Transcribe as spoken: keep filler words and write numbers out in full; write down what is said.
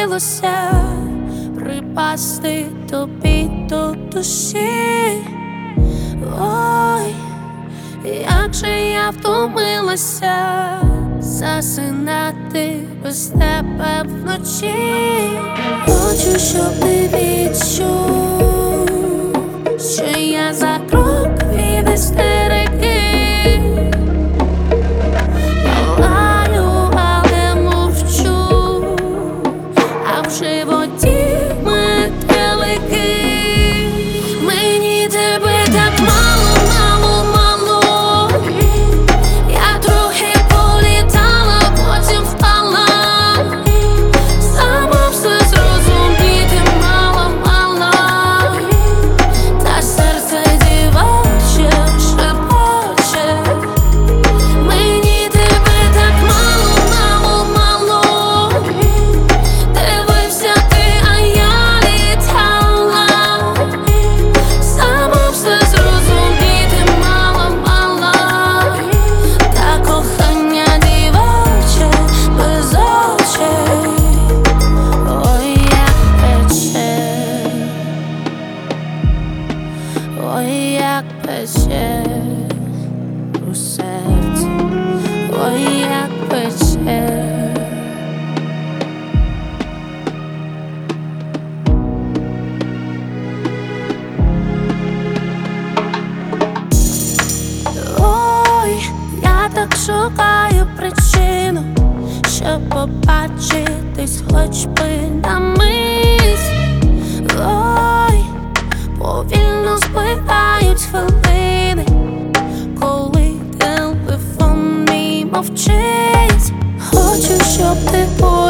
хотілося припасти тобі до душі. Ой, як же я втомилася засинати без тебе вночі. Хочу, щоб ти відчув, що я за крок від істерики. Палаю, але мовчу, а в животі метелики. Мені тебе так мало, мало, мало. Я трохи політала, потім впала. Сама все зрозуміти мало, мало. Та серце дівоче шепоче. Мені тебе так мало, мало, мало. Дивився ти, а я літала. Сама все зрозуміти мало, мало. Та кохання дівоче без очей. Ой, як пече, ой, як пече у серці, ой, як пече. Ой, я так шукаю причину, щоб побачитись хоч би на мить. Ой, повільно збивають хвилини, коли телефон мій мовчить. Хочу, щоб ти